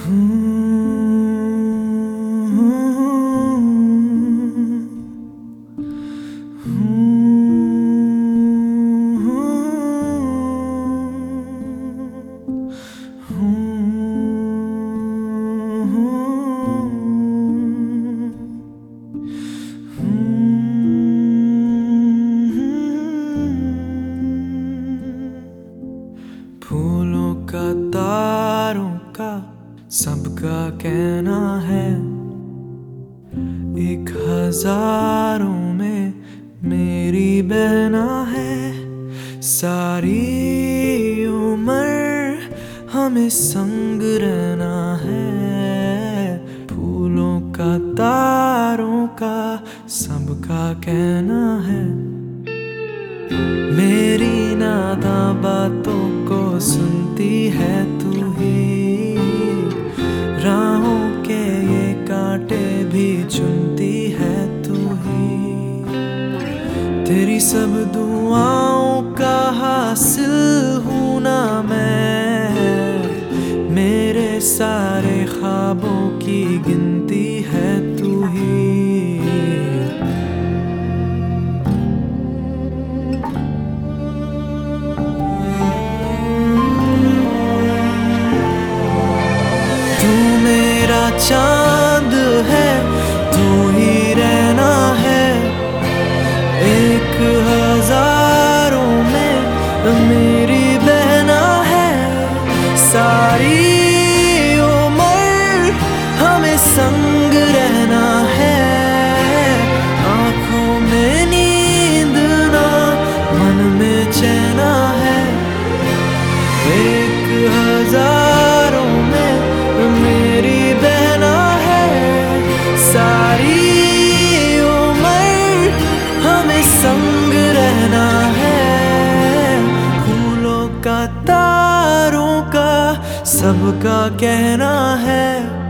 फूलों का तारों का सबका कहना है, एक हजारों में मेरी बहना है। सारी उम्र हमें संग रहना है। फूलों का तारों का सबका कहना है, मेरी नादा बातों को सुनती है तू ही। राहों के ये कांटे भी चुनती है तू ही। तेरी सब दुआओं का हासिल हूं ना मैं, मेरे सारे ख्वाबों की गिनती है तू ही। चांद है तू ही रहना है, एक हजारों में मेरी बहना है। सारी उम्र हमें संग रहना है। आंखों में नींद ना मन में चैना है, एक हजारों में मेरी बहना है। सारी उम्र हमें संग रहना है। फूलों का तारों का सबका कहना है।